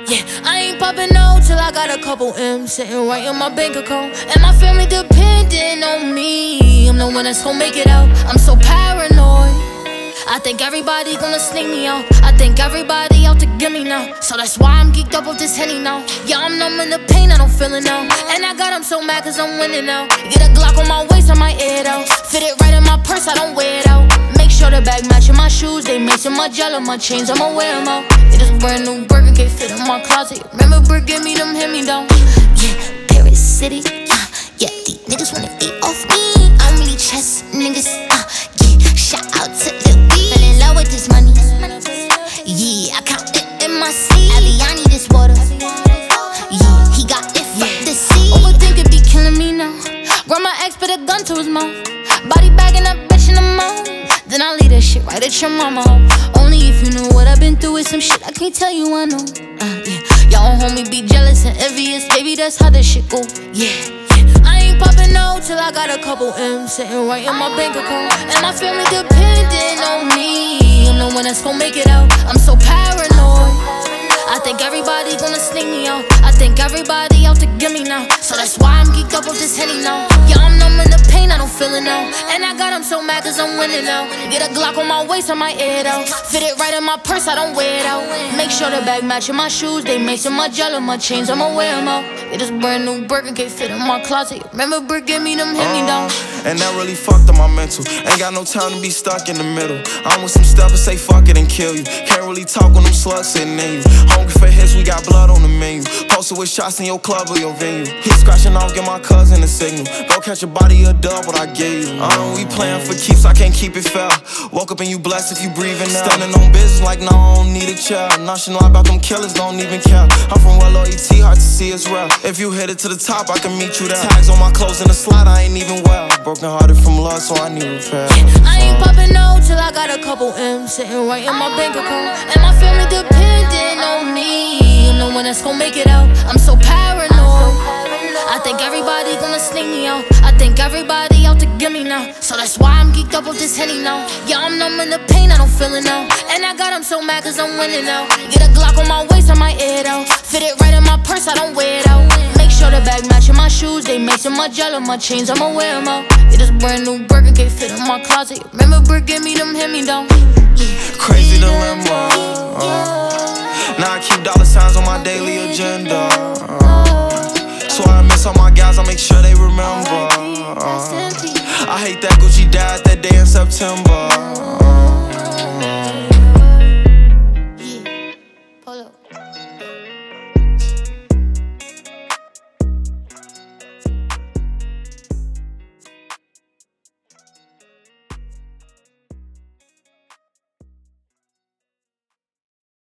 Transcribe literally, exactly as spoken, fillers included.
Yeah, I ain't poppin' no till I got a couple M's sitting right in my bank account. And my family depending on me. I'm the one that's gon' make it out. I'm so paranoid. I think everybody gonna sneak me out. I think everybody out to get me now. So that's why I'm geeked up with this Henny now. Yeah, I'm numb in the pain, I don't feel it now. And I got them so mad cause I'm winning now. Get a Glock on my waist, I might air it out. Fit it right in my purse, I don't wear it out. Make sure the bag matching my shoes. They matching my jello, my chains, I'ma wear them out. Yeah, this brand new burger can't fit in my closet. Remember, Brick, give me them, hit me down. Yeah, Paris City, uh, yeah, these niggas wanna eat off me. I'm really chest niggas, uh, yeah, shout out to the fell in love with this money. Yeah, I count it in my sleeve. Aviani, this water. Yeah, he got it from the sea. Overthink it be killing me now. Grab my ex, put a gun to his mouth. Body bagging that bitch in the mouth. Then I leave that shit right at your mama. Only if you know what I've been through with some shit I can't tell you I know. Uh, yeah. Y'all homie be jealous and envious. Baby, that's how this shit go. Yeah. I ain't poppin' no till I got a couple M's sitting right in my bank account. And my family depending on me. I'm the one that's gon' make it out. I'm so paranoid. I think everybody gonna sneak me out. I think everybody out to get me now. So that's why I'm geeked up with this Henny now. Yeah, I'm numb in the pain, I don't feel it now. And I got them so mad cause I'm winning now. Get a Glock on my waist, I might air it out. Fit it right in my purse, I don't wear it out. Make sure the bag matching my shoes. They matching my jello, my chains, I'ma wear them out. Yeah, this brand new burger can't fit in my closet. Remember, Brick, give me them, hit me down. Uh, and that really fucked up my mental. Ain't got no time to be stuck in the middle. I'm with some stuff and say fuck it and kill you. Can't really talk when them slugs sitting in you. Hungry for hits, we got blood on the menu. Posted with shots in your club or your venue. He scratching off, give my cousin a signal. Go catch a body or dub, what I gave you. Uh, we playing for keeps, I can't keep it fair. Woke up and you blessed if you breathing now. Standing on business like no, I don't need a chair. Nothing about them killers, don't even care. I'm from well O E T, hard to see it's rare. If you hit it to the top, I can meet you there. Tags on my clothes in the slot, I ain't even well. Broken hearted from love, so I need repair. I ain't poppin' no till I got a couple M's sitting right in my bank account. And my family depending on me. I'm the one that's gon' make it out. I'm so paranoid. I think everybody gonna sneak me out. I think everybody out to get me now. So that's why I'm geeked up with this Henny now. Yeah, I'm numb in the pain, I don't feel it now. And I got them so mad cause I'm winning now. Get a Glock on my waist, I might air it out. Fit it right in my purse, I don't wear it out. Make sure the bag matching my shoes. They matching my jello, my chains, I'ma wear them out. Yeah, this brand new burger can't fit in my closet. Remember, Brick, give me them, hit me down. Crazy dilemma. Uh, now I keep dollar signs on my daily agenda. Uh, so I miss all my guys, I make sure they remember. Uh, I hate that Gucci died that day in September. Uh, yeah, pull up.